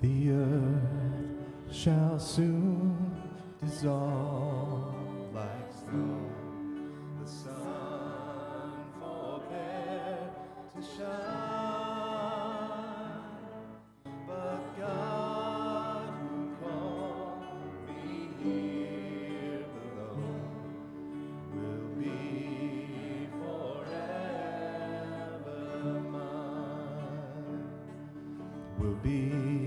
The earth shall soon dissolve like snow. The sun forbear to shine, but God who called me here below will be forever mine. Will be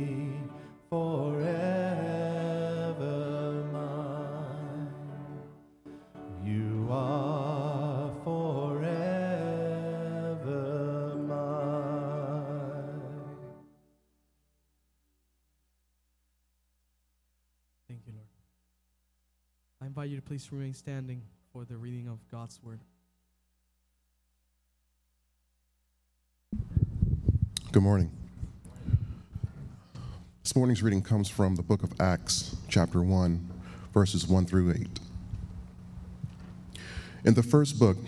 forever mine. You are forever mine. Thank you, Lord. I invite you to please remain standing for the reading of God's word. Good morning. This morning's reading comes from the book of Acts, chapter 1, verses 1 through 8. In the first book,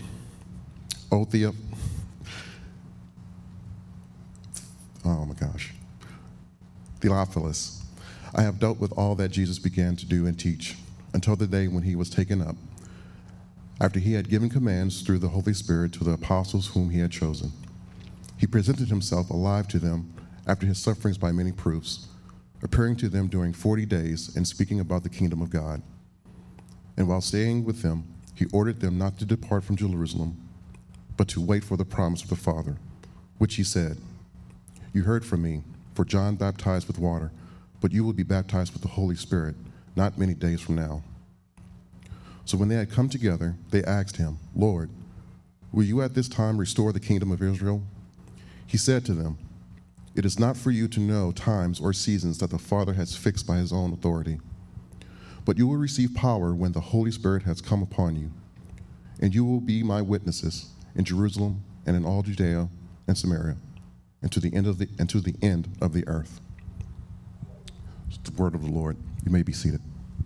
Theophilus, I have dealt with all that Jesus began to do and teach until the day when he was taken up, after he had given commands through the Holy Spirit to the apostles whom he had chosen. He presented himself alive to them after his sufferings by many proofs, appearing to them during 40 days and speaking about the kingdom of God. And while staying with them, he ordered them not to depart from Jerusalem, but to wait for the promise of the Father, which he said, "You heard from me, for John baptized with water, but you will be baptized with the Holy Spirit not many days from now." So when they had come together, they asked him, "Lord, will you at this time restore the kingdom of Israel?" He said to them, "It is not for you to know times or seasons that the Father has fixed by his own authority. But you will receive power when the Holy Spirit has come upon you, and you will be my witnesses in Jerusalem and in all Judea and Samaria, and to the end of the earth." It's the word of the Lord. You may be seated.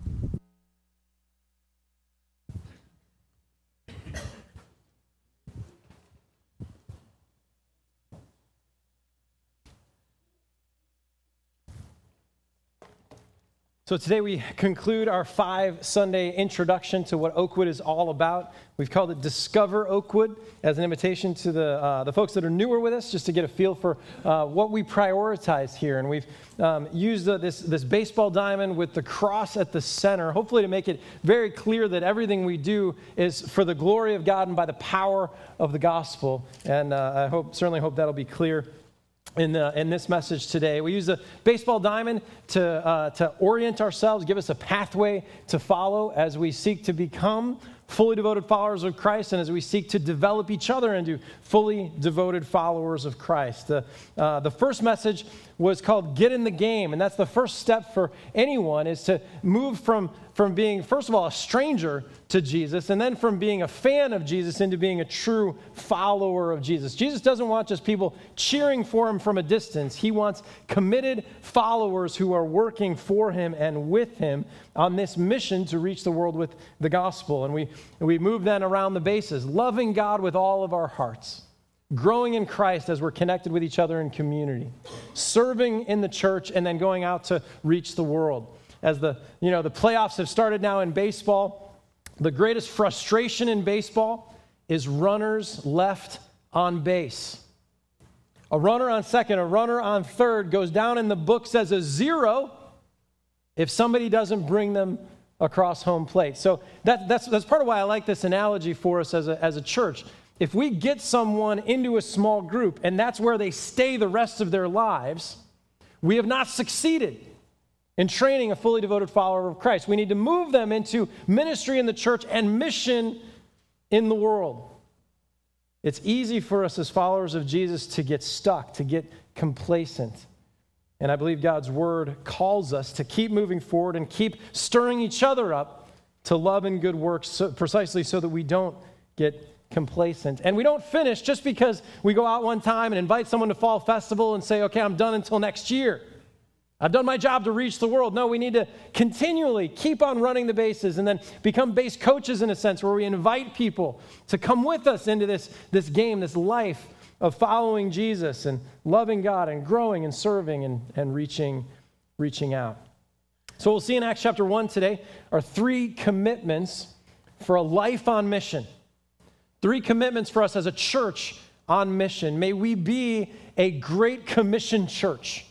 So today we conclude our 5-Sunday introduction to what Oakwood is all about. We've called it Discover Oakwood as an invitation to the folks that are newer with us, just to get a feel for what we prioritize here. And we've used this baseball diamond with the cross at the center, hopefully to make it very clear that everything we do is for the glory of God and by the power of the gospel. And I certainly hope that'll be clear in this message today. We use the baseball diamond to orient ourselves, give us a pathway to follow as we seek to become fully devoted followers of Christ and as we seek to develop each other into fully devoted followers of Christ. The first message was called Get in the Game, and that's the first step for anyone, is to move from being, first of all, a stranger to Jesus, and then from being a fan of Jesus into being a true follower of Jesus. Jesus doesn't want just people cheering for him from a distance. He wants committed followers who are working for him and with him on this mission to reach the world with the gospel. And we move then around the bases, loving God with all of our hearts, growing in Christ as we're connected with each other in community, serving in the church, and then going out to reach the world. As the playoffs have started now in baseball, the greatest frustration in baseball is runners left on base. A runner on second, a runner on third goes down in the books as a 0 if somebody doesn't bring them across home plate. So that's part of why I like this analogy for us as a church. If we get someone into a small group and that's where they stay the rest of their lives, we have not succeeded in training a fully devoted follower of Christ. We need to move them into ministry in the church and mission in the world. It's easy for us as followers of Jesus to get stuck, to get complacent. And I believe God's word calls us to keep moving forward and keep stirring each other up to love and good works, precisely so that we don't get complacent. And we don't finish just because we go out one time and invite someone to Fall Festival and say, okay, I'm done until next year. I've done my job to reach the world. No, we need to continually keep on running the bases and then become base coaches in a sense, where we invite people to come with us into this game, this life of following Jesus and loving God and growing and serving and reaching reaching out. So we'll see in Acts chapter 1 today are 3 commitments for a life on mission. 3 commitments for us as a church on mission. May we be a Great Commission church.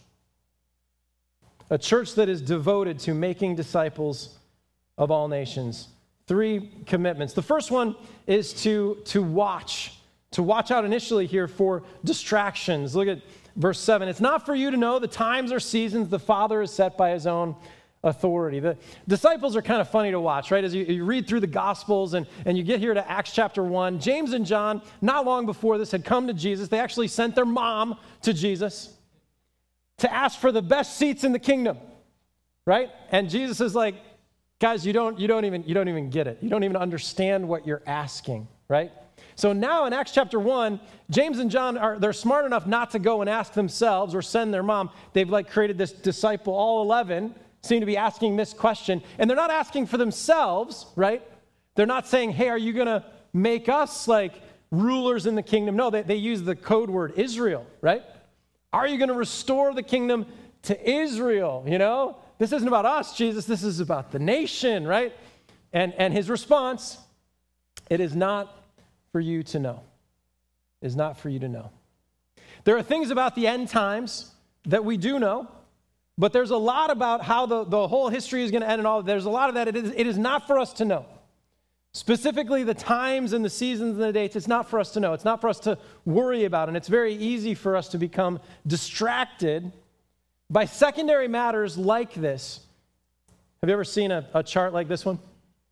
A church that is devoted to making disciples of all nations. 3 commitments. The first one is to watch. To watch out initially here for distractions. Look at verse 7. It's not for you to know the times or seasons the Father has set by his own authority. The disciples are kind of funny to watch, right? As you read through the Gospels and you get here to Acts chapter 1, James and John, not long before this, had come to Jesus. They actually sent their mom to Jesus to ask for the best seats in the kingdom, right? And Jesus is like, guys, you don't even get it. You don't even understand what you're asking, right? So now in Acts chapter 1, James and John they're smart enough not to go and ask themselves or send their mom. They've created this disciple, all 11 seem to be asking this question, and they're not asking for themselves, right? They're not saying, hey, are you going to make us rulers in the kingdom? No, they use the code word Israel, right? Are you going to restore the kingdom to Israel? This isn't about us, Jesus. This is about the nation, right? And his response, it is not for you to know. It is not for you to know. There are things about the end times that we do know, but there's a lot about how the whole history is going to end and all. There's a lot of that. It is not for us to know. Specifically, the times and the seasons and the dates, it's not for us to know. It's not for us to worry about. And it's very easy for us to become distracted by secondary matters like this. Have you ever seen a chart like this one?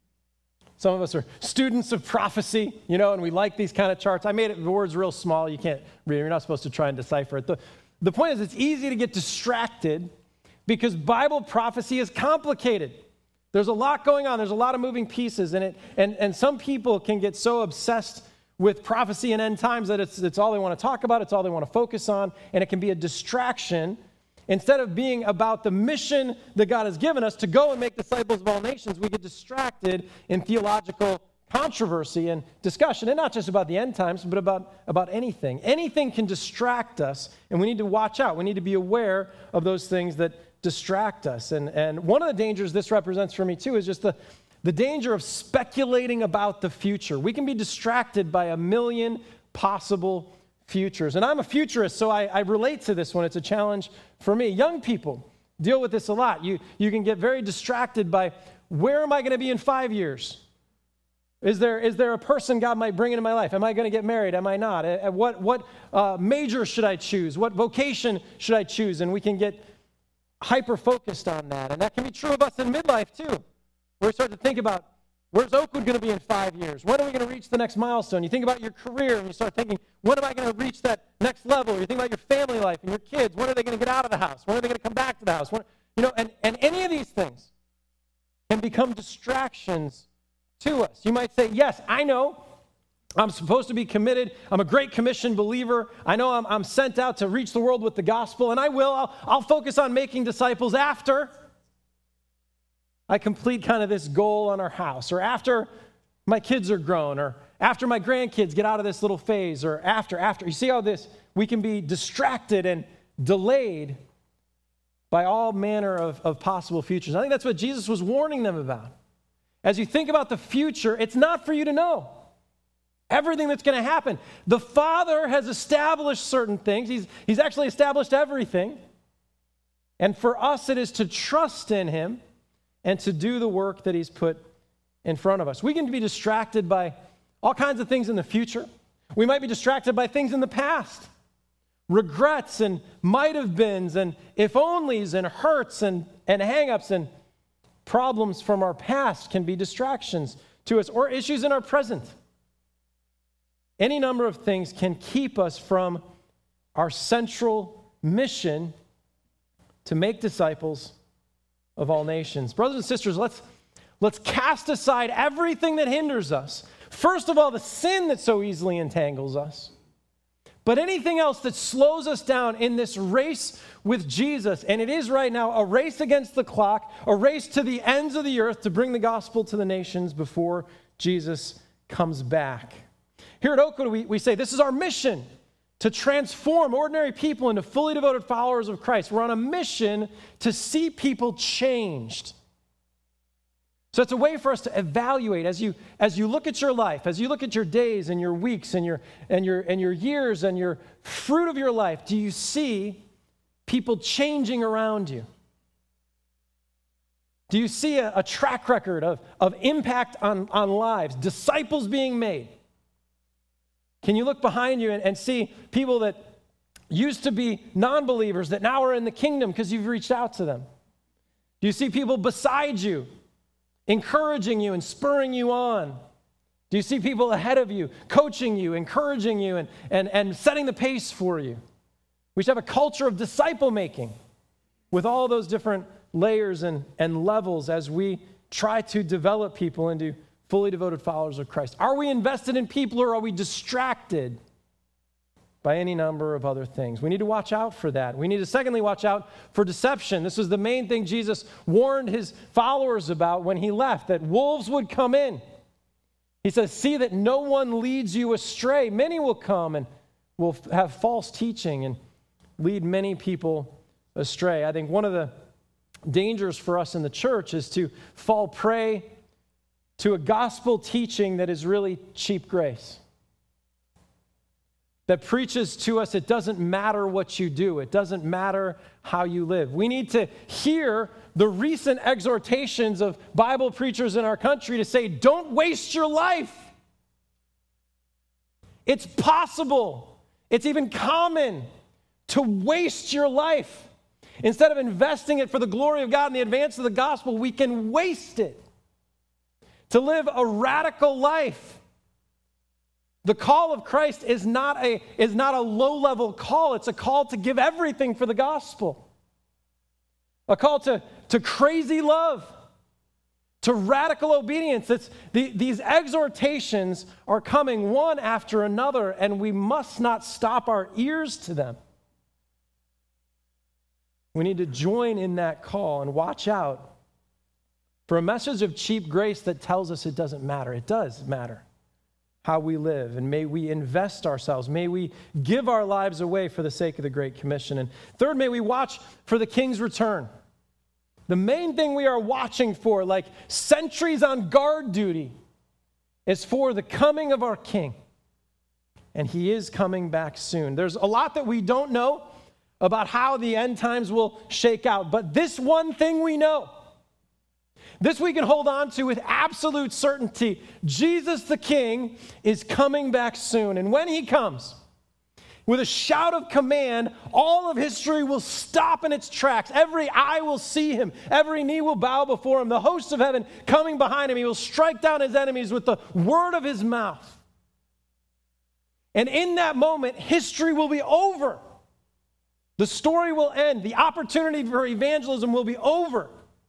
Some of us are students of prophecy, and we like these kind of charts. I made the words real small. You can't read it. You're not supposed to try and decipher it. The point is, it's easy to get distracted because Bible prophecy is complicated. There's a lot going on. There's a lot of moving pieces in it. And some people can get so obsessed with prophecy and end times that it's all they want to talk about. It's all they want to focus on. And it can be a distraction instead of being about the mission that God has given us to go and make disciples of all nations. We get distracted in theological controversy and discussion. And not just about the end times, but about anything. Anything can distract us. And we need to watch out. We need to be aware of those things that distract us. And one of the dangers this represents for me too is just the danger of speculating about the future. We can be distracted by a million possible futures. And I'm a futurist, so I relate to this one. It's a challenge for me. Young people deal with this a lot. You can get very distracted by, where am I going to be in 5 years? Is there a person God might bring into my life? Am I going to get married? Am I not? What major should I choose? What vocation should I choose? And we can get hyper-focused on that. And that can be true of us in midlife, too. Where we start to think about, where's Oakwood going to be in 5 years? When are we going to reach the next milestone? You think about your career, and you start thinking, when am I going to reach that next level? You think about your family life and your kids. When are they going to get out of the house? When are they going to come back to the house? And any of these things can become distractions to us. You might say, yes, I know I'm supposed to be committed. I'm a Great Commission believer. I know I'm sent out to reach the world with the gospel, and I will. I'll focus on making disciples after I complete kind of this goal on our house, or after my kids are grown, or after my grandkids get out of this little phase, or after. You see how we can be distracted and delayed by all manner of possible futures. I think that's what Jesus was warning them about. As you think about the future, it's not for you to know everything that's going to happen. The Father has established certain things. He's actually established everything. And for us, it is to trust in Him and to do the work that He's put in front of us. We can be distracted by all kinds of things in the future. We might be distracted by things in the past. Regrets and might have beens and if onlys and hurts and hang-ups and problems from our past can be distractions to us, or issues in our present. Any number of things can keep us from our central mission to make disciples of all nations. Brothers and sisters, let's cast aside everything that hinders us. First of all, the sin that so easily entangles us. But anything else that slows us down in this race with Jesus, and it is right now a race against the clock, a race to the ends of the earth to bring the gospel to the nations before Jesus comes back. Here at Oakwood, we say this is our mission, to transform ordinary people into fully devoted followers of Christ. We're on a mission to see people changed. So it's a way for us to evaluate as you look at your life, as you look at your days and your weeks and your years and your fruit of your life. Do you see people changing around you? Do you see a track record of impact on lives, disciples being made? Can you look behind you and see people that used to be non-believers that now are in the kingdom because you've reached out to them? Do you see people beside you encouraging you and spurring you on? Do you see people ahead of you coaching you, encouraging you, and setting the pace for you? We should have a culture of disciple making with all those different layers and levels as we try to develop people into fully devoted followers of Christ. Are we invested in people, or are we distracted by any number of other things? We need to watch out for that. We need to secondly watch out for deception. This is the main thing Jesus warned his followers about when he left, that wolves would come in. He says, see that no one leads you astray. Many will come and will have false teaching and lead many people astray. I think one of the dangers for us in the church is to fall prey to a gospel teaching that is really cheap grace, that preaches to us it doesn't matter what you do, it doesn't matter how you live. We need to hear the recent exhortations of Bible preachers in our country to say, don't waste your life. It's possible, it's even common to waste your life. Instead of investing it for the glory of God and the advance of the gospel, we can waste it to live a radical life. The call of Christ is not a low-level call. It's a call to give everything for the gospel. A call to crazy love, to radical obedience. These exhortations are coming one after another, and we must not stop our ears to them. We need to join in that call and watch out for a message of cheap grace that tells us it doesn't matter. It does matter how we live, and may we invest ourselves. May we give our lives away for the sake of the Great Commission. And third, may we watch for the King's return. The main thing we are watching for, like sentries on guard duty, is for the coming of our King. And he is coming back soon. There's a lot that we don't know about how the end times will shake out, but this one thing we know, this we can hold on to with absolute certainty. Jesus the King is coming back soon. And when he comes, with a shout of command, all of history will stop in its tracks. Every eye will see him. Every knee will bow before him. The hosts of heaven coming behind him. He will strike down his enemies with the word of his mouth. And in that moment, history will be over. The story will end. The opportunity for evangelism will be over.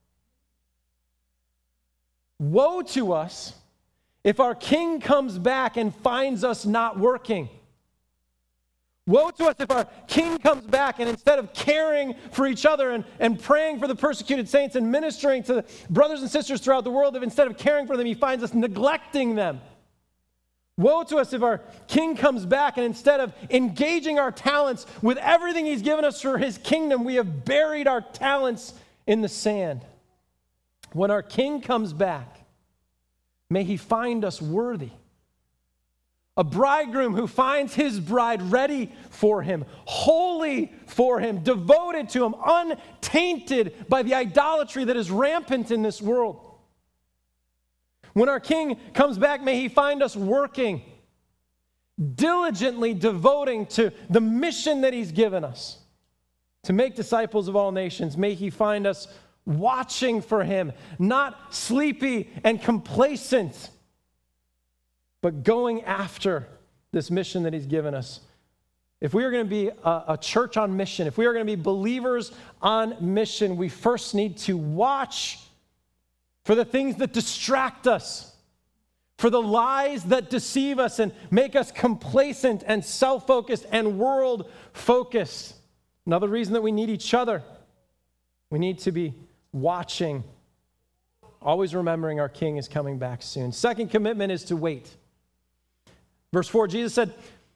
Woe to us if our King comes back and finds us not working. Woe to us if our King comes back and instead of caring for each other and praying for the persecuted saints and ministering to the brothers and sisters throughout the world, if instead of caring for them, he finds us neglecting them. Woe to us if our King comes back and instead of engaging our talents with everything he's given us for his kingdom, we have buried our talents in the sand. When our King comes back, may he find us worthy. A bridegroom who finds his bride ready for him, holy for him, devoted to him, untainted by the idolatry that is rampant in this world. When our King comes back, may he find us working, diligently devoting to the mission that he's given us, to make disciples of all nations. May he find us watching for him, not sleepy and complacent, but going after this mission that he's given us. If we are going to be a church on mission, if we are going to be believers on mission, we first need to watch for the things that distract us, for the lies that deceive us and make us complacent and self-focused and world-focused. Another reason that we need each other, we need to be watching, always remembering our King is coming back soon. Second commitment is to wait. Verse 4, Jesus said,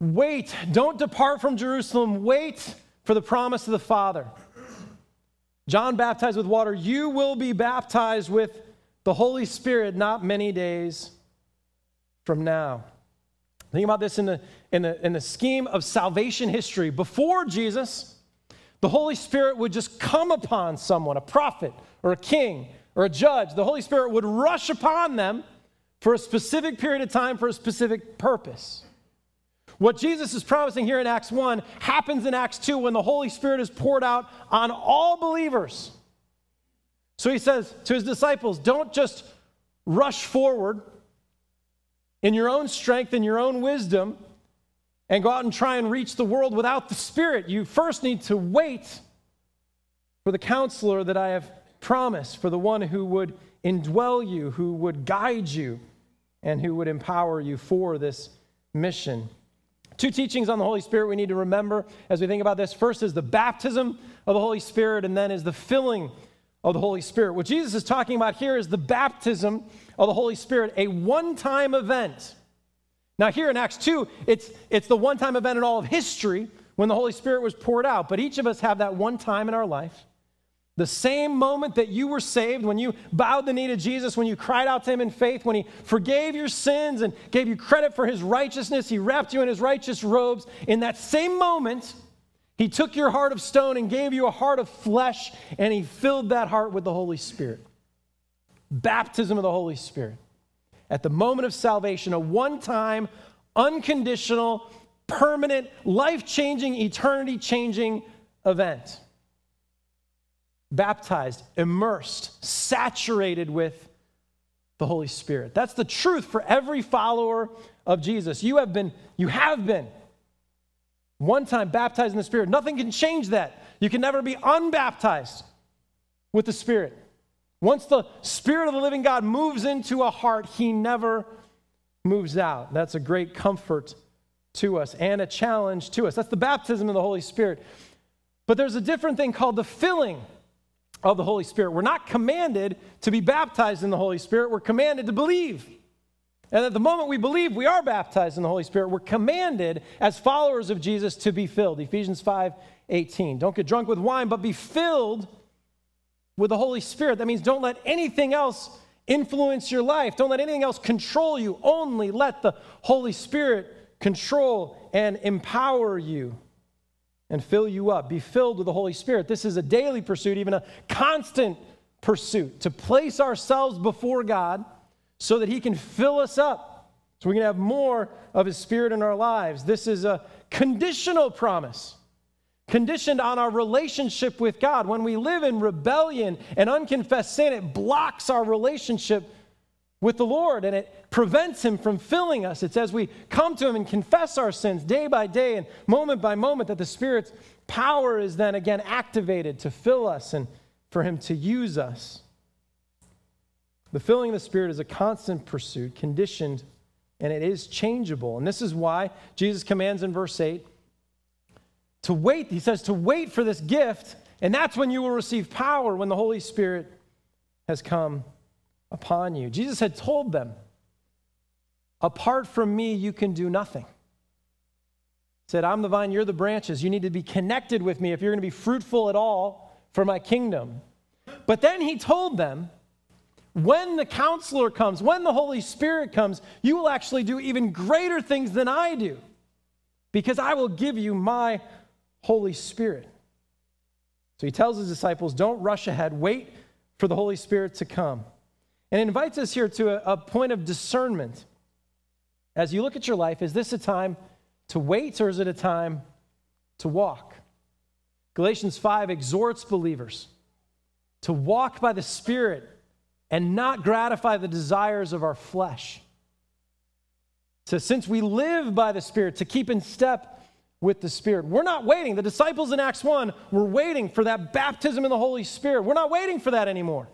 Wait, don't depart from Jerusalem. Wait for the promise of the Father. John baptized with water. You will be baptized with the Holy Spirit not many days from now. Think about this in the scheme of salvation history. Before Jesus, the Holy Spirit would just come upon someone, a prophet or a king or a judge. The Holy Spirit would rush upon them for a specific period of time for a specific purpose. What Jesus is promising here in Acts 1 happens in Acts 2 when the Holy Spirit is poured out on all believers. So he says to his disciples, don't just rush forward in your own strength and your own wisdom and go out and try and reach the world without the Spirit. You first need to wait for the counselor that I have promised, for the one who would indwell you, who would guide you, and who would empower you for this mission. Two teachings on the Holy Spirit we need to remember as we think about this. First is the baptism of the Holy Spirit, and then is the filling of the Holy Spirit. What Jesus is talking about here is the baptism of the Holy Spirit, a one-time event. Now here in Acts 2, it's the one-time event in all of history when the Holy Spirit was poured out. But each of us have that one time in our life. The same moment that you were saved, when you bowed the knee to Jesus, when you cried out to him in faith, when he forgave your sins and gave you credit for his righteousness, he wrapped you in his righteous robes. In that same moment, he took your heart of stone and gave you a heart of flesh, and he filled that heart with the Holy Spirit. Baptism of the Holy Spirit. At the moment of salvation, a one-time, unconditional, permanent, life-changing, eternity-changing event. Baptized, immersed, saturated with the Holy Spirit. That's the truth for every follower of Jesus. You have been one time baptized in the Spirit. Nothing can change that. You can never be unbaptized with the Spirit. Once the Spirit of the living God moves into a heart, he never moves out. That's a great comfort to us and a challenge to us. That's the baptism of the Holy Spirit. But there's a different thing called the filling of the Holy Spirit. We're not commanded to be baptized in the Holy Spirit. We're commanded to believe. And at the moment we believe we are baptized in the Holy Spirit, we're commanded as followers of Jesus to be filled. Ephesians 5:18. Don't get drunk with wine, but be filled with the Holy Spirit. That means don't let anything else influence your life. Don't let anything else control you. Only let the Holy Spirit control and empower you and fill you up. Be filled with the Holy Spirit. This is a daily pursuit, even a constant pursuit, to place ourselves before God so that he can fill us up, so we can have more of his Spirit in our lives. This is a conditional promise, conditioned on our relationship with God. When we live in rebellion and unconfessed sin, it blocks our relationship with the Lord, and it prevents him from filling us. It's as we come to him and confess our sins day by day and moment by moment that the Spirit's power is then again activated to fill us and for him to use us. The filling of the Spirit is a constant pursuit, conditioned, and it is changeable. And this is why Jesus commands in verse 8 to wait. He says to wait for this gift, and that's when you will receive power, when the Holy Spirit has come upon you. Jesus had told them, apart from me, you can do nothing. He said, I'm the vine, you're the branches. You need to be connected with me if you're going to be fruitful at all for my kingdom. But then he told them, when the counselor comes, when the Holy Spirit comes, you will actually do even greater things than I do, because I will give you my Holy Spirit. So he tells his disciples, don't rush ahead. Wait for the Holy Spirit to come. And it invites us here to a point of discernment. As you look at your life, is this a time to wait or is it a time to walk? Galatians 5 exhorts believers to walk by the Spirit and not gratify the desires of our flesh. So since we live by the Spirit, to keep in step with the Spirit. We're not waiting. The disciples in Acts 1 were waiting for that baptism in the Holy Spirit. We're not waiting for that anymore.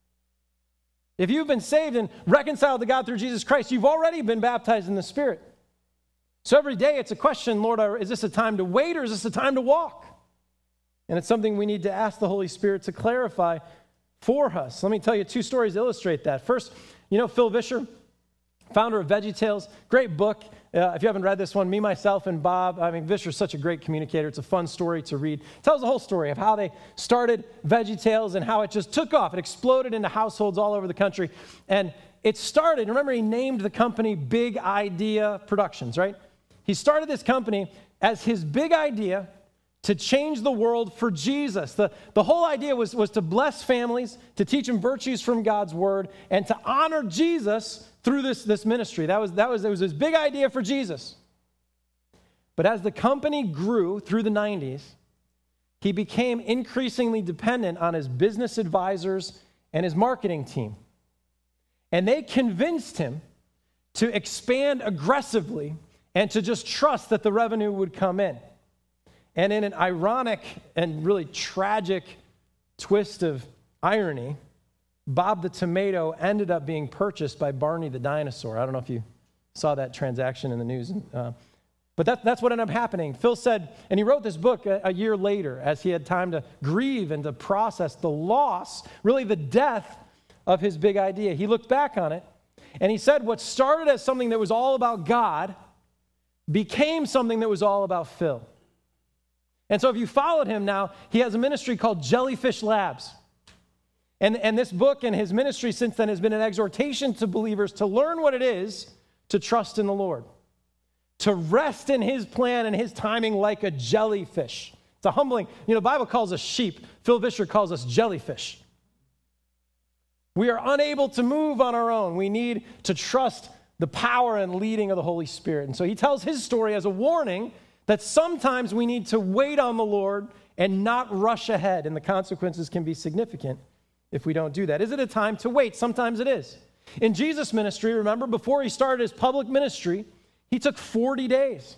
If you've been saved and reconciled to God through Jesus Christ, you've already been baptized in the Spirit. So every day it's a question, Lord, is this a time to wait or is this a time to walk? And it's something we need to ask the Holy Spirit to clarify for us. Let me tell you two stories to illustrate that. First, you know Phil Vischer? founder of VeggieTales. Great book. If you haven't read this one, Me, Myself, and Bob. I mean, Vischer's such a great communicator. It's a fun story to read. It tells the whole story of how they started VeggieTales and how it just took off. It exploded into households all over the country. And it started, remember he named the company Big Idea Productions, right? He started this company as his big idea to change the world for Jesus. The whole idea was to bless families, to teach them virtues from God's word, and to honor Jesus through this ministry. It was his big idea for Jesus. But as the company grew through the 90s, he became increasingly dependent on his business advisors and his marketing team. And they convinced him to expand aggressively and to just trust that the revenue would come in. And in an ironic and really tragic twist of irony, Bob the Tomato ended up being purchased by Barney the Dinosaur. I don't know if you saw that transaction in the news. But that's what ended up happening. Phil said, and he wrote this book a year later as he had time to grieve and to process the loss, really the death of his big idea. He looked back on it, and he said what started as something that was all about God became something that was all about Phil. And so if you followed him now, he has a ministry called Jellyfish Labs. And this book and his ministry since then has been an exhortation to believers to learn what it is to trust in the Lord, to rest in his plan and his timing like a jellyfish. It's a humbling, the Bible calls us sheep. Phil Vischer calls us jellyfish. We are unable to move on our own. We need to trust the power and leading of the Holy Spirit. And so he tells his story as a warning that sometimes we need to wait on the Lord and not rush ahead, and the consequences can be significant if we don't do that. Is it a time to wait? Sometimes it is. In Jesus' ministry, remember, before he started his public ministry, he took 40 days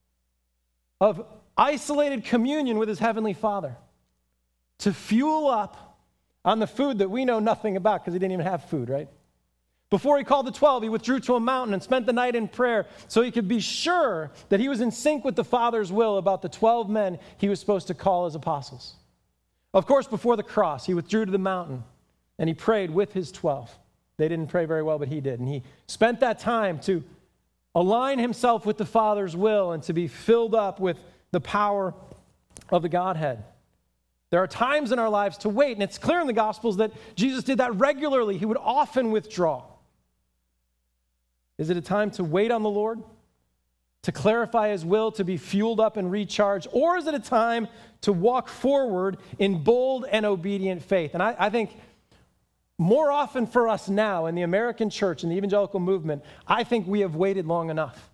of isolated communion with his heavenly Father to fuel up on the food that we know nothing about because he didn't even have food, right? Before he called the 12, he withdrew to a mountain and spent the night in prayer so he could be sure that he was in sync with the Father's will about the 12 men he was supposed to call as apostles. Of course, before the cross, he withdrew to the mountain and he prayed with his 12. They didn't pray very well, but he did. And he spent that time to align himself with the Father's will and to be filled up with the power of the Godhead. There are times in our lives to wait, and it's clear in the Gospels that Jesus did that regularly. He would often withdraw. Is it a time to wait on the Lord, to clarify his will, to be fueled up and recharged? Or is it a time to walk forward in bold and obedient faith? And I think more often for us now in the American church and the evangelical movement, I think we have waited long enough.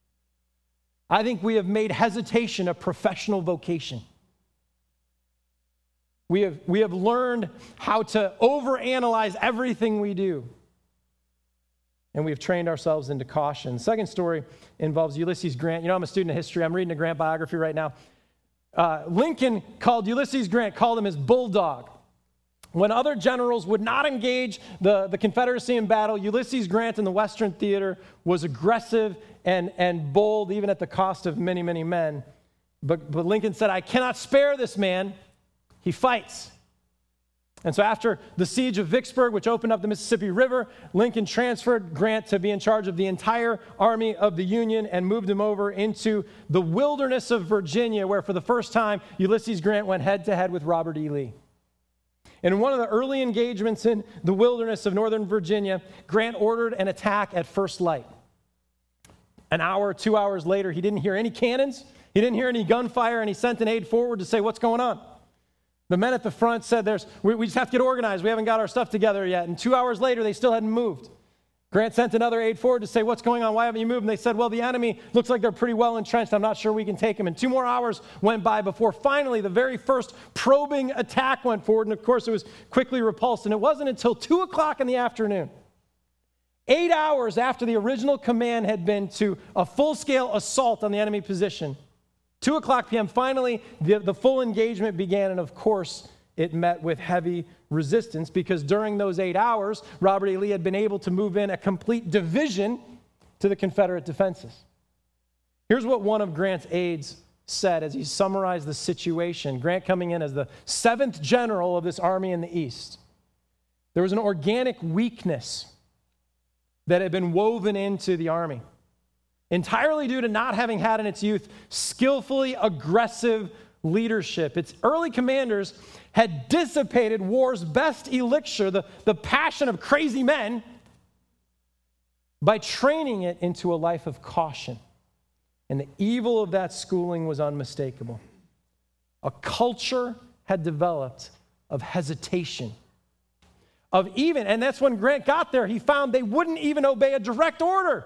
I think we have made hesitation a professional vocation. We have learned how to overanalyze everything we do. And we've trained ourselves into caution. Second story involves Ulysses Grant. I'm a student of history. I'm reading a Grant biography right now. Lincoln called Ulysses Grant, called him his bulldog. When other generals would not engage the Confederacy in battle, Ulysses Grant in the Western theater was aggressive and bold, even at the cost of many, many men. But Lincoln said, I cannot spare this man. He fights. And so after the siege of Vicksburg, which opened up the Mississippi River, Lincoln transferred Grant to be in charge of the entire army of the Union and moved him over into the wilderness of Virginia, where for the first time, Ulysses Grant went head-to-head with Robert E. Lee. And in one of the early engagements in the wilderness of Northern Virginia, Grant ordered an attack at first light. An hour, 2 hours later, he didn't hear any cannons, he didn't hear any gunfire, and he sent an aide forward to say, what's going on? The men at the front said, we just have to get organized. We haven't got our stuff together yet. And 2 hours later, they still hadn't moved. Grant sent another aide forward to say, what's going on? Why haven't you moved? And they said, well, the enemy looks like they're pretty well entrenched. I'm not sure we can take them. And 2 more hours went by before finally the very first probing attack went forward. And of course, it was quickly repulsed. And it wasn't until 2 o'clock in the afternoon, 8 hours after the original command had been to a full-scale assault on the enemy position, 2 o'clock p.m., finally, the full engagement began, and of course, it met with heavy resistance because during those 8 hours, Robert E. Lee had been able to move in a complete division to the Confederate defenses. Here's what one of Grant's aides said as he summarized the situation. Grant coming in as the 7th general of this army in the East. There was an organic weakness that had been woven into the army, entirely due to not having had in its youth skillfully aggressive leadership. Its early commanders had dissipated war's best elixir, the passion of crazy men, by training it into a life of caution. And the evil of that schooling was unmistakable. A culture had developed of hesitation, and that's when Grant got there, he found they wouldn't even obey a direct order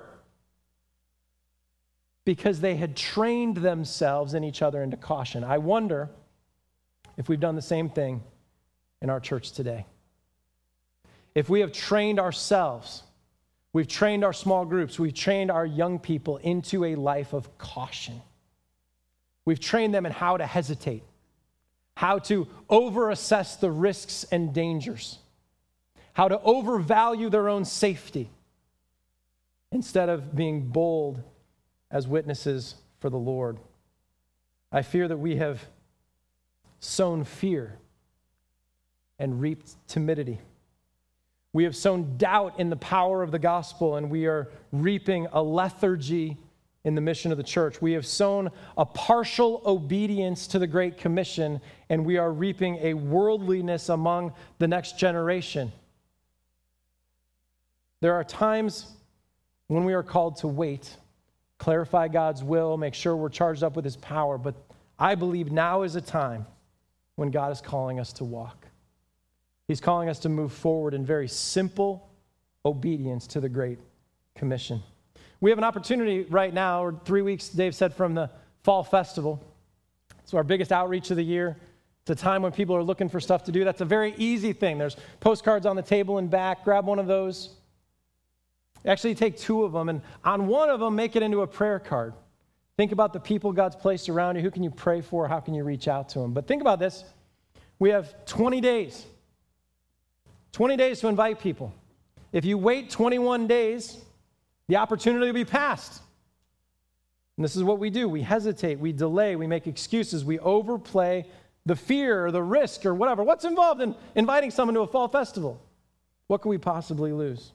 because they had trained themselves and each other into caution. I wonder if we've done the same thing in our church today. If we have trained ourselves, we've trained our small groups, we've trained our young people into a life of caution. We've trained them in how to hesitate, how to overassess the risks and dangers, how to overvalue their own safety instead of being bold as witnesses for the Lord. I fear that we have sown fear and reaped timidity. We have sown doubt in the power of the gospel, and we are reaping a lethargy in the mission of the church. We have sown a partial obedience to the Great Commission, and we are reaping a worldliness among the next generation. There are times when we are called to wait, clarify God's will, make sure we're charged up with His power, but I believe now is a time when God is calling us to walk. He's calling us to move forward in very simple obedience to the Great Commission. We have an opportunity right now, or 3 weeks, Dave said, from the Fall Festival. It's our biggest outreach of the year. It's a time when people are looking for stuff to do. That's a very easy thing. There's postcards on the table in back. Grab one of those. Actually, take 2 of them, and on one of them, make it into a prayer card. Think about the people God's placed around you. Who can you pray for? How can you reach out to them? But think about this. We have 20 days. 20 days to invite people. If you wait 21 days, the opportunity will be passed. And this is what we do. We hesitate, we delay, we make excuses, we overplay the fear or the risk or whatever. What's involved in inviting someone to a fall festival? What could we possibly lose?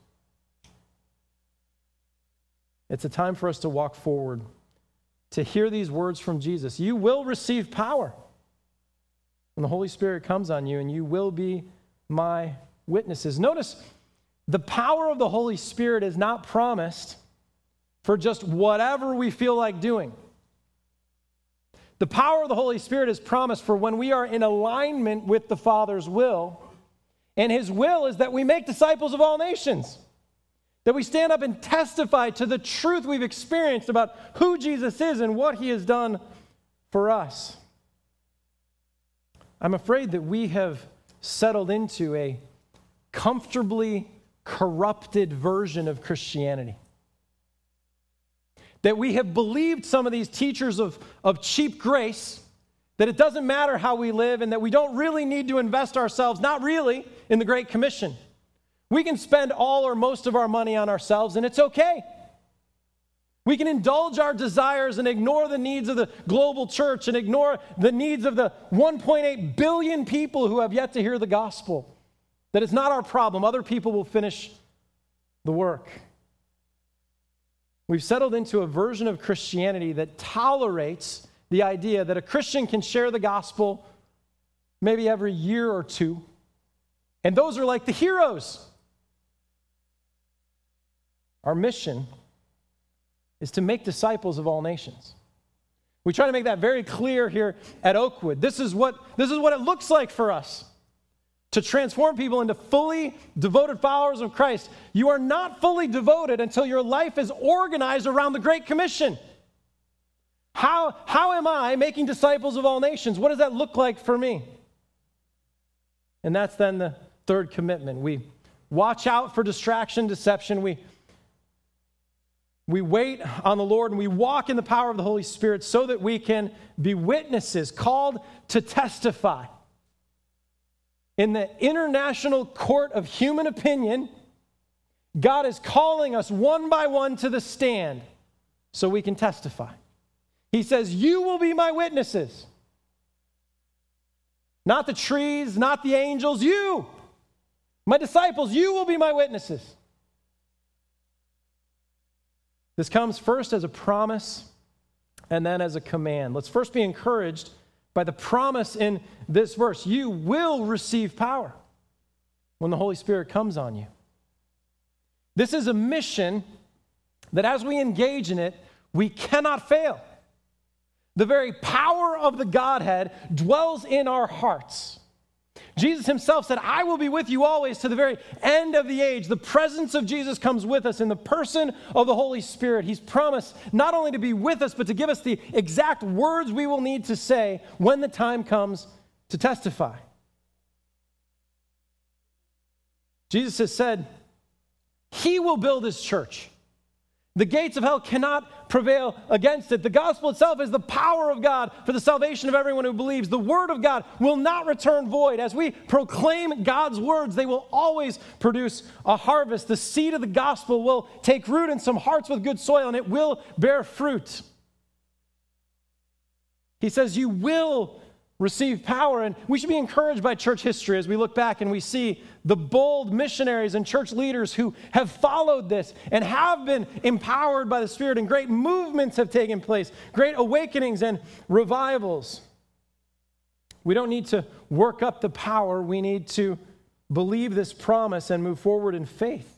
It's a time for us to walk forward, to hear these words from Jesus. You will receive power when the Holy Spirit comes on you, and you will be my witnesses. Notice, the power of the Holy Spirit is not promised for just whatever we feel like doing. The power of the Holy Spirit is promised for when we are in alignment with the Father's will, and His will is that we make disciples of all nations. That we stand up and testify to the truth we've experienced about who Jesus is and what He has done for us. I'm afraid that we have settled into a comfortably corrupted version of Christianity. That we have believed some of these teachers of cheap grace, that it doesn't matter how we live and that we don't really need to invest ourselves, not really, in the Great Commission. We can spend all or most of our money on ourselves, and it's okay. We can indulge our desires and ignore the needs of the global church and ignore the needs of the 1.8 billion people who have yet to hear the gospel. That it's not our problem. Other people will finish the work. We've settled into a version of Christianity that tolerates the idea that a Christian can share the gospel maybe every year or 2, and those are like the heroes. Our mission is to make disciples of all nations. We try to make that very clear here at Oakwood. This is what it looks like for us to transform people into fully devoted followers of Christ. You are not fully devoted until your life is organized around the Great Commission. How am I making disciples of all nations? What does that look like for me? And that's then the third commitment. We watch out for distraction, deception. We wait on the Lord and we walk in the power of the Holy Spirit so that we can be witnesses, called to testify. In the international court of human opinion, God is calling us one by one to the stand so we can testify. He says, you will be my witnesses. Not the trees, not the angels, you. My disciples, you will be my witnesses. This comes first as a promise and then as a command. Let's first be encouraged by the promise in this verse. You will receive power when the Holy Spirit comes on you. This is a mission that as we engage in it, we cannot fail. The very power of the Godhead dwells in our hearts. Jesus himself said, I will be with you always to the very end of the age. The presence of Jesus comes with us in the person of the Holy Spirit. He's promised not only to be with us, but to give us the exact words we will need to say when the time comes to testify. Jesus has said, he will build his church. The gates of hell cannot prevail against it. The gospel itself is the power of God for the salvation of everyone who believes. The word of God will not return void. As we proclaim God's words, they will always produce a harvest. The seed of the gospel will take root in some hearts with good soil, and it will bear fruit. He says, you will receive power. And we should be encouraged by church history as we look back and we see the bold missionaries and church leaders who have followed this and have been empowered by the Spirit, and great movements have taken place, great awakenings and revivals. We don't need to work up the power. We need to believe this promise and move forward in faith.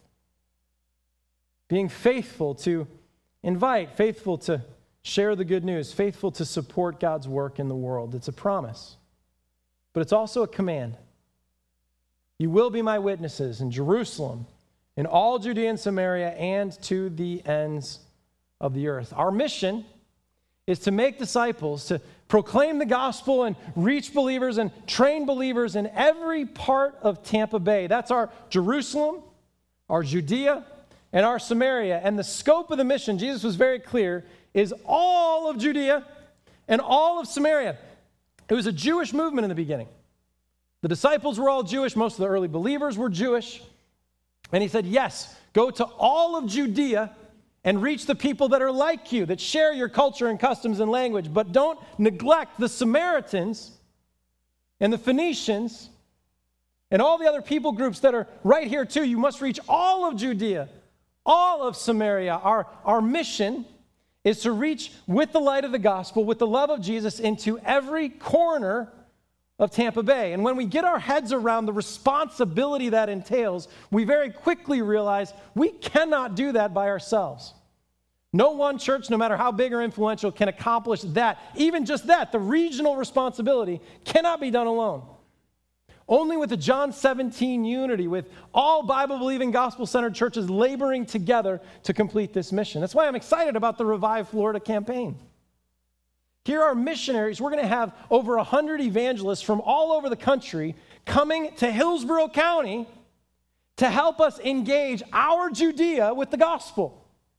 Being faithful to invite, faithful to share the good news, faithful to support God's work in the world. It's a promise, but it's also a command. You will be my witnesses in Jerusalem, in all Judea and Samaria, and to the ends of the earth. Our mission is to make disciples, to proclaim the gospel and reach believers and train believers in every part of Tampa Bay. That's our Jerusalem, our Judea, and our Samaria. And the scope of the mission, Jesus was very clear, is all of Judea and all of Samaria. It was a Jewish movement in the beginning. The disciples were all Jewish. Most of the early believers were Jewish. And he said, yes, go to all of Judea and reach the people that are like you, that share your culture and customs and language. But don't neglect the Samaritans and the Phoenicians and all the other people groups that are right here too. You must reach all of Judea, all of Samaria. Our mission is to reach with the light of the gospel, with the love of Jesus, into every corner of Tampa Bay. And when we get our heads around the responsibility that entails, we very quickly realize we cannot do that by ourselves. No one church, no matter how big or influential, can accomplish that. Even just that, the regional responsibility, cannot be done alone. Only with the John 17 unity, with all Bible-believing, gospel-centered churches laboring together to complete this mission. That's why I'm excited about the Revive Florida campaign. Here are missionaries. We're going to have over 100 evangelists from all over the country coming to Hillsborough County to help us engage our Judea with the gospel.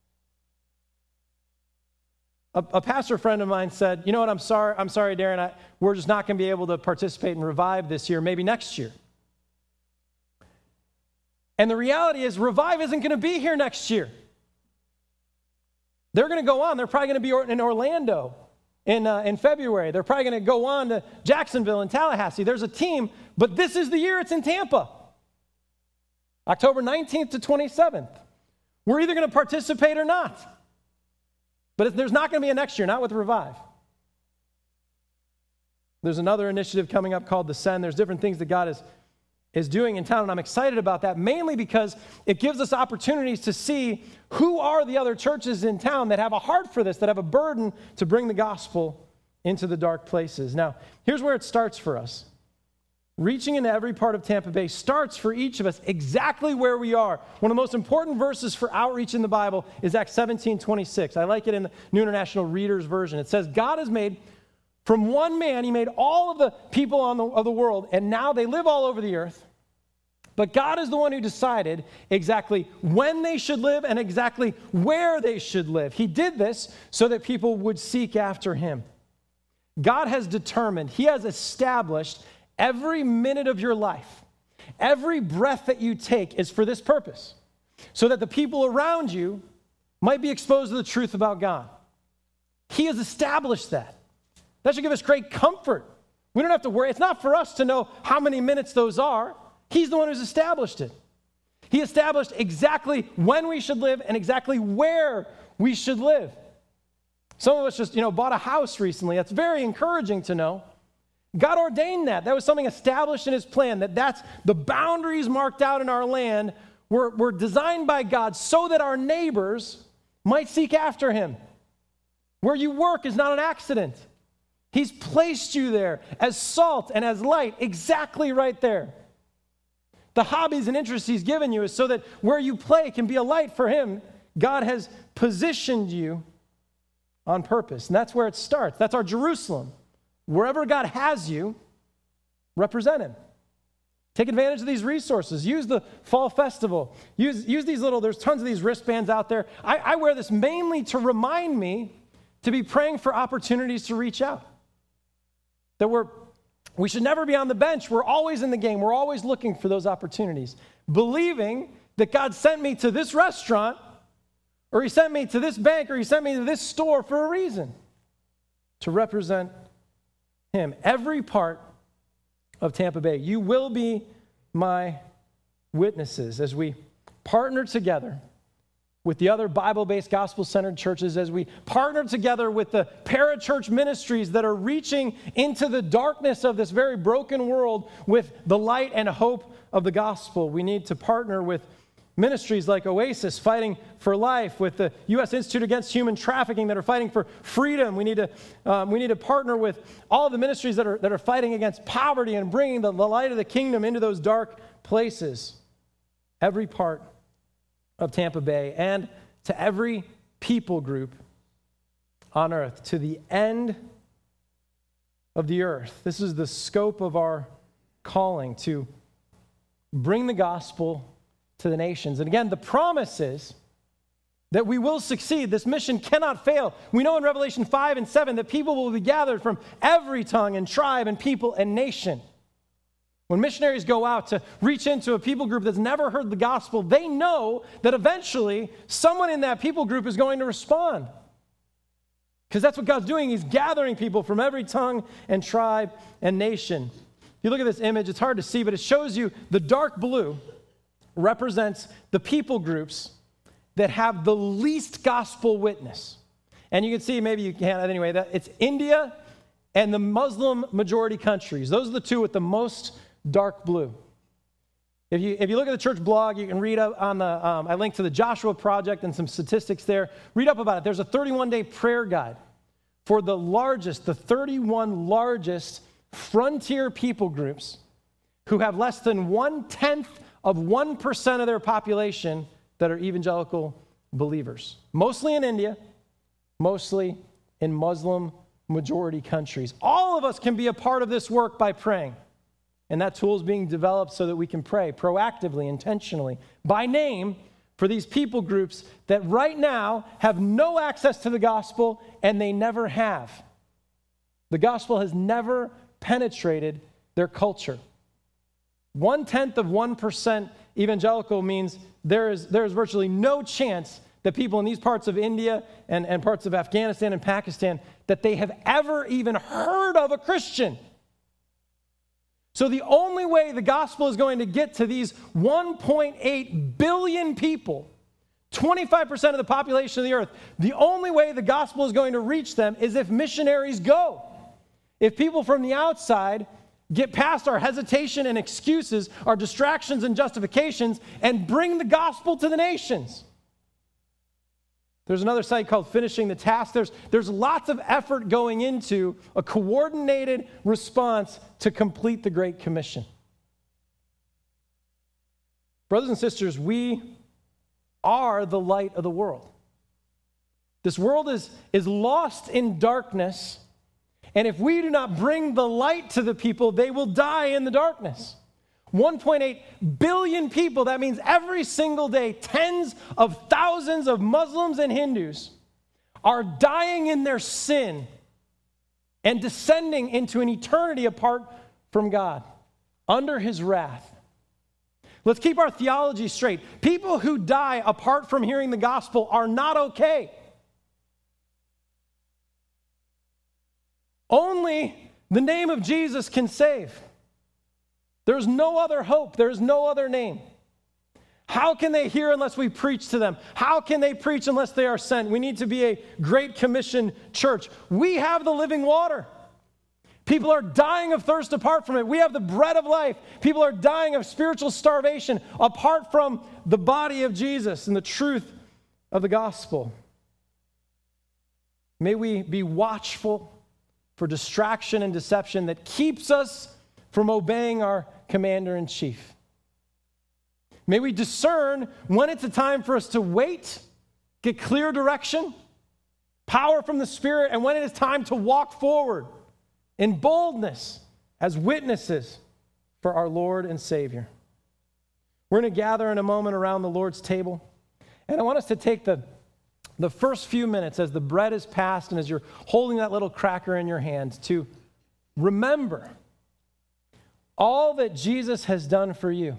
A pastor friend of mine said, you know what, I'm sorry, Darren, we're just not going to be able to participate in Revive this year, maybe next year. And the reality is Revive isn't going to be here next year. They're going to go on. They're probably going to be in Orlando in February. They're probably going to go on to Jacksonville and Tallahassee. There's a team, but this is the year it's in Tampa. October 19th to 27th. We're either going to participate or not. But there's not going to be a next year, not with Revive. There's another initiative coming up called The Send. There's different things that God is doing in town, and I'm excited about that, mainly because it gives us opportunities to see who are the other churches in town that have a heart for this, that have a burden to bring the gospel into the dark places. Now, here's where it starts for us. Reaching into every part of Tampa Bay starts for each of us exactly where we are. One of the most important verses for outreach in the Bible is Acts 17:26. I like it in the New International Reader's Version. It says, God has made, from one man, he made all of the people of the world, and now they live all over the earth. But God is the one who decided exactly when they should live and exactly where they should live. He did this so that people would seek after him. God has determined, he has established every minute of your life, every breath that you take is for this purpose, so that the people around you might be exposed to the truth about God. He has established that. That should give us great comfort. We don't have to worry. It's not for us to know how many minutes those are. He's the one who's established it. He established exactly when we should live and exactly where we should live. Some of us just, bought a house recently. That's very encouraging to know. God ordained that. That was something established in his plan, that's the boundaries marked out in our land were designed by God so that our neighbors might seek after him. Where you work is not an accident. He's placed you there as salt and as light, exactly right there. The hobbies and interests he's given you is so that where you play can be a light for him. God has positioned you on purpose, and that's where it starts. That's our Jerusalem. Wherever God has you, represent him. Take advantage of these resources. Use the fall festival. Use these there's tons of these wristbands out there. I wear this mainly to remind me to be praying for opportunities to reach out. That we should never be on the bench. We're always in the game. We're always looking for those opportunities. Believing that God sent me to this restaurant, or he sent me to this bank, or he sent me to this store for a reason. To represent him. Every part of Tampa Bay, you will be my witnesses as we partner together with the other Bible-based, gospel-centered churches, as we partner together with the parachurch ministries that are reaching into the darkness of this very broken world with the light and hope of the gospel. We need to partner with ministries like Oasis, fighting for life, with the U.S. Institute Against Human Trafficking that are fighting for freedom. We need to partner with all of the ministries that are fighting against poverty and bringing the light of the kingdom into those dark places. Every part of Tampa Bay and to every people group on earth, to the end of the earth. This is the scope of our calling, to bring the gospel to the nations. And again, the promise is that we will succeed. This mission cannot fail. We know in Revelation 5 and 7 that people will be gathered from every tongue and tribe and people and nation. When missionaries go out to reach into a people group that's never heard the gospel, they know that eventually someone in that people group is going to respond. Because that's what God's doing. He's gathering people from every tongue and tribe and nation. If you look at this image, it's hard to see, but it shows you the dark blue represents the people groups that have the least gospel witness. And you can see, maybe you can't anyway, that it's India and the Muslim majority countries. Those are the two with the most dark blue. If you look at the church blog, you can read up on the, I linked to the Joshua Project and some statistics there. Read up about it. There's a 31-day prayer guide for the 31 largest frontier people groups who have less than 1/10 of 1% of their population that are evangelical believers. Mostly in India, mostly in Muslim majority countries. All of us can be a part of this work by praying. And that tool is being developed so that we can pray proactively, intentionally, by name for these people groups that right now have no access to the gospel and they never have. The gospel has never penetrated their culture. 1/10 of 1% evangelical means there is virtually no chance that people in these parts of India and parts of Afghanistan and Pakistan, that they have ever even heard of a Christian. So the only way the gospel is going to get to these 1.8 billion people, 25% of the population of the earth, the only way the gospel is going to reach them is if missionaries go. If people from the outside get past our hesitation and excuses, our distractions and justifications, and bring the gospel to the nations. There's another site called Finishing the Task. There's lots of effort going into a coordinated response to complete the Great Commission. Brothers and sisters, we are the light of the world. This world is lost in darkness, and if we do not bring the light to the people, they will die in the darkness. 1.8 billion people, that means every single day, tens of thousands of Muslims and Hindus are dying in their sin and descending into an eternity apart from God, under his wrath. Let's keep our theology straight. People who die apart from hearing the gospel are not okay. Only the name of Jesus can save. There's no other hope. There's no other name. How can they hear unless we preach to them? How can they preach unless they are sent? We need to be a Great Commission church. We have the living water. People are dying of thirst apart from it. We have the bread of life. People are dying of spiritual starvation apart from the body of Jesus and the truth of the gospel. May we be watchful for distraction and deception that keeps us from obeying our commander-in-chief. May we discern when it's a time for us to wait, get clear direction, power from the Spirit, and when it is time to walk forward in boldness as witnesses for our Lord and Savior. We're going to gather in a moment around the Lord's table, and I want us to take the first few minutes as the bread is passed and as you're holding that little cracker in your hand to remember all that Jesus has done for you.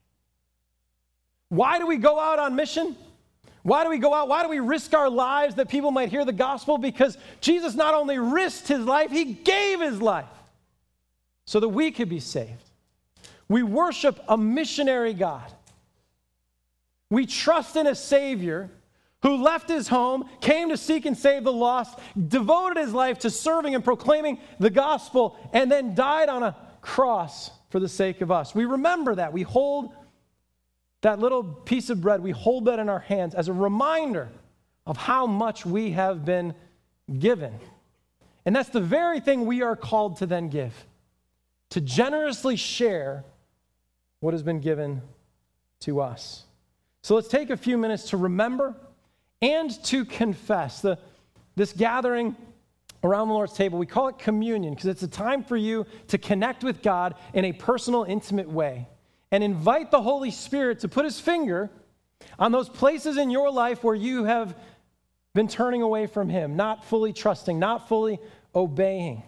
Why do we go out on mission? Why do we go out? Why do we risk our lives that people might hear the gospel? Because Jesus not only risked his life, he gave his life so that we could be saved. We worship a missionary God. We trust in a Savior who left his home, came to seek and save the lost, devoted his life to serving and proclaiming the gospel, and then died on a cross for the sake of us. We remember that. We hold that little piece of bread, we hold that in our hands as a reminder of how much we have been given. And that's the very thing we are called to then give, to generously share what has been given to us. So let's take a few minutes to remember and to confess. This gathering around the Lord's table, we call it communion because it's a time for you to connect with God in a personal, intimate way and invite the Holy Spirit to put his finger on those places in your life where you have been turning away from him, not fully trusting, not fully obeying.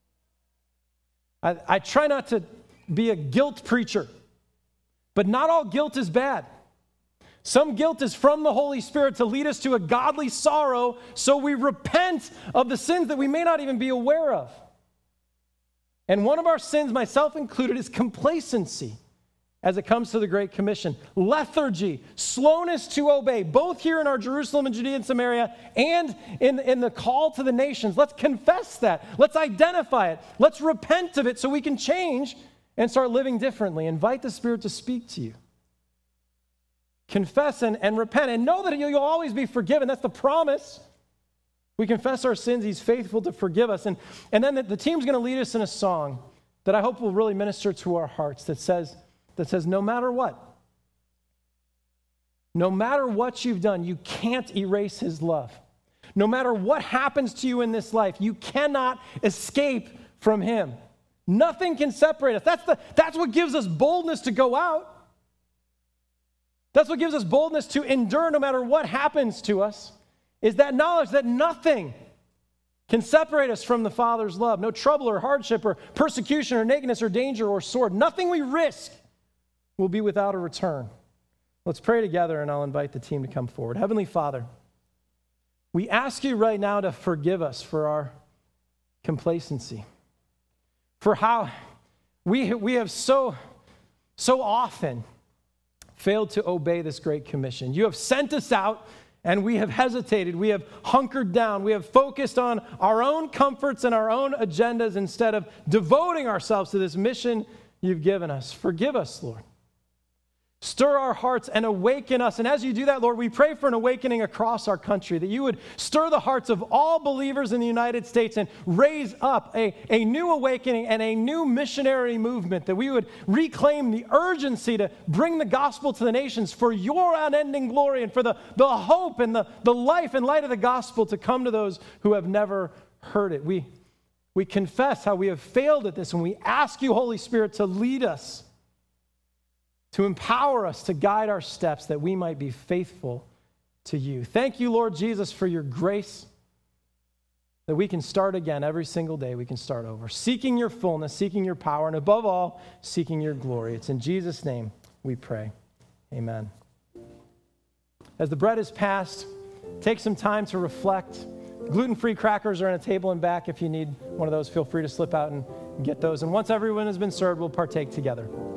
I try not to be a guilt preacher, but not all guilt is bad. Some guilt is from the Holy Spirit to lead us to a godly sorrow so we repent of the sins that we may not even be aware of. And one of our sins, myself included, is complacency as it comes to the Great Commission. Lethargy, slowness to obey, both here in our Jerusalem and Judea and Samaria and in the call to the nations. Let's confess that. Let's identify it. Let's repent of it so we can change and start living differently. Invite the Spirit to speak to you. Confess and repent and know that you'll always be forgiven. That's the promise. We confess our sins. He's faithful to forgive us. And then the team's going to lead us in a song that I hope will really minister to our hearts that says, no matter what you've done, you can't erase his love. No matter what happens to you in this life, you cannot escape from him. Nothing can separate us. That's what gives us boldness to go out. That's what gives us boldness to endure no matter what happens to us, is that knowledge that nothing can separate us from the Father's love. No trouble or hardship or persecution or nakedness or danger or sword. Nothing we risk will be without a return. Let's pray together, and I'll invite the team to come forward. Heavenly Father, we ask you right now to forgive us for our complacency, for how we have so often failed to obey this Great Commission. You have sent us out, and we have hesitated. We have hunkered down. We have focused on our own comforts and our own agendas instead of devoting ourselves to this mission you've given us. Forgive us, Lord. Stir our hearts and awaken us. And as you do that, Lord, we pray for an awakening across our country, that you would stir the hearts of all believers in the United States and raise up a new awakening and a new missionary movement, that we would reclaim the urgency to bring the gospel to the nations for your unending glory and for the hope and the life and light of the gospel to come to those who have never heard it. We confess how we have failed at this, and we ask you, Holy Spirit, to lead us, to empower us, to guide our steps, that we might be faithful to you. Thank you, Lord Jesus, for your grace, that we can start again every single day. We can start over, seeking your fullness, seeking your power, and above all, seeking your glory. It's in Jesus' name we pray. Amen. As the bread is passed, take some time to reflect. Gluten-free crackers are on a table in back. If you need one of those, feel free to slip out and get those. And once everyone has been served, we'll partake together.